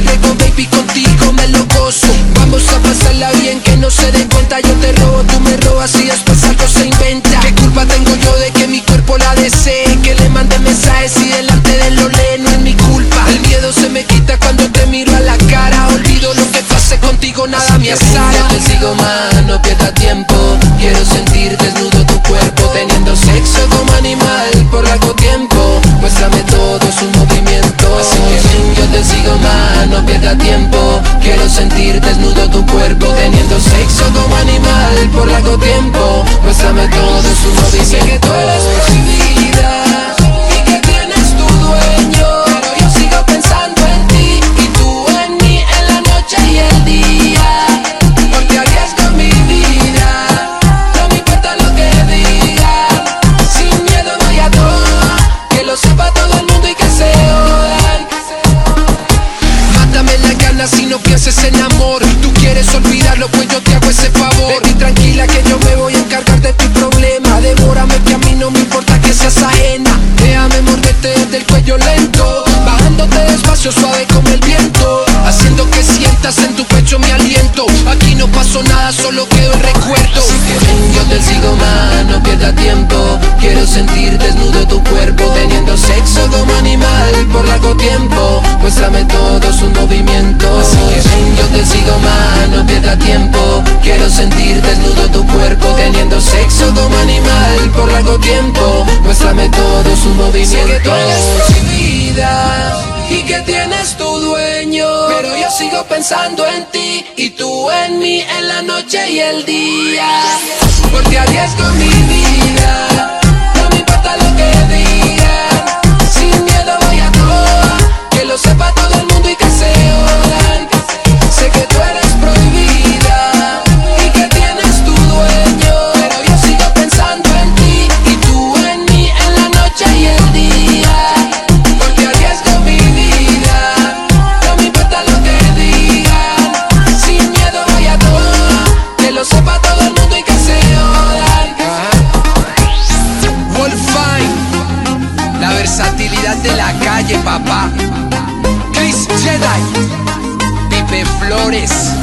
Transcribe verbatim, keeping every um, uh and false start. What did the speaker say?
entrego, baby, contigo me lo gozo. Vamos a pasarla bien, que no se den cuenta. Yo te robo, tú me robas y después algo se inventa. ¿Qué culpa tengo yo de que mi cuerpo la desee? Que le mande mensajes y delante de él lo lee, no es mi culpa. El miedo se me quita cuando te miro a la cara. Olvido lo que pasé contigo, nada me asara. Yo te sigo más, no pierda tiempo. Quiero sentir desnudo tu cuerpo, teniendo sexo como animal por largo tiempo. Muéstrame todo su movimiento. Así que ven, yo te sigo más, no pierda tiempo. Quiero sentir desnudo tu cuerpo, teniendo sexo como animal por largo tiempo. Muéstrame todo su movimiento. Sé que tú eres prohibida y que tienes tu dueño, pero yo sigo pensando en ti y tú en mí, en la noche y el día. Porque arriesgo mi vida, no me importa lo que digan. Sin miedo voy a todo, que lo sepa todo el mundo y que se jodan. Mátame las ganas y no pienses en amor. Tú quieres olvidarlo, pues yo te hago ese favor. Baby, tranquila que yo me voy a encargar de tu problema. Devórame que a mí no me importa que seas ajena. Déjame morderte desde el cuello lento, bajándote despacio suave como el viento, haciendo que sientas en tu pecho mi aliento. Aquí no pasó nada, solo quedó el recuerdo. Así que ven, yo te sigo más, no pierda tiempo. Quiero sentir desnudo tu cuerpo, teniendo sexo como animal por largo tiempo. Muéstrame todo su movimiento. Así que ven, yo te sigo más, no pierda tiempo. Quiero sentir desnudo tu cuerpo, teniendo sexo como animal por largo tiempo. Muéstrame todo su movimiento. Sé que tú eres prohibida y que tienes tu dueño, pero yo sigo pensando en ti y tú en mí, en la noche y el día. Porque arriesgo mi vida, no me importa lo que digan. Sin miedo voy a todo, que lo sepa todo el mundo y que se jodan. Sé que tú eres prohibida y que tienes tu dueño, pero yo sigo pensando en ti y tú en mí, en la noche y el día. Porque arriesgo mi vida, no me importa lo que digan. Sin miedo voy a todo, que lo sepa todo el mundo y que se jodan. Wolfine, la versatilidad de la calle, papá. Chris Jedi, Pipe Flores.